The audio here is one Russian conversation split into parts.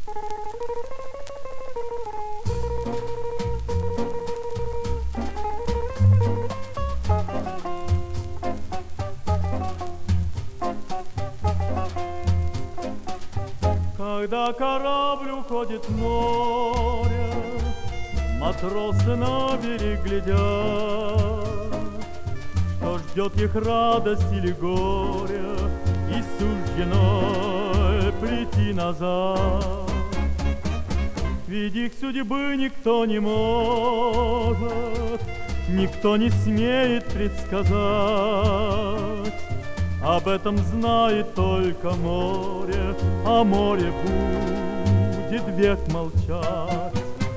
Когда корабль уходит в море, матросы на берег глядят, что ждет их радость или горе, и суждено прийти назад. Ведь их судьбы никто не может, никто не смеет предсказать. Об этом знает только море, а море будет век молчать.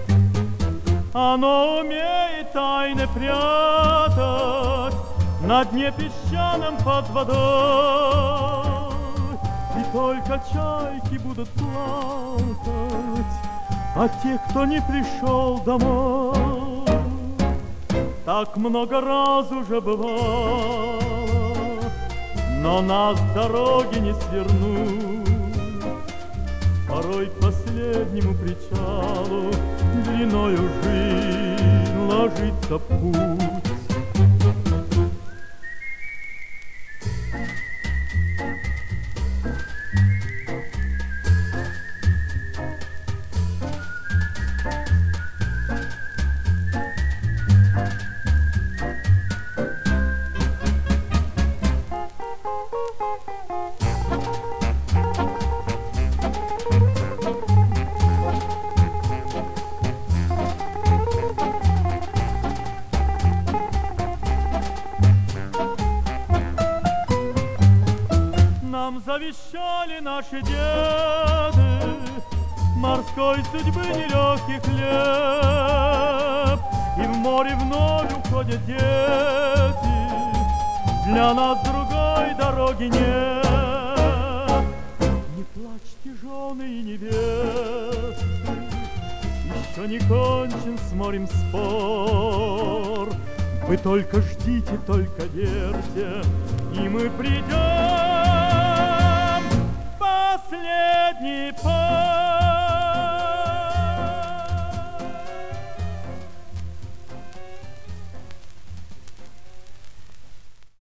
Оно умеет тайны прятать на дне песчаном под водой, и только чайки будут плакать о тех, кто не пришел домой. Так много раз уже бывало, но нас с дороги не свернуть. Порой к последнему причалу длиною жизнь ложится путь. Нам завещали наши деды морской судьбы нелегкий хлеб, и в море вновь уходят дети, для нас другой дороги нет. Не плачьте, жены и невесты, еще не кончен с морем спор. Вы только ждите, только верьте, и мы придем. Последний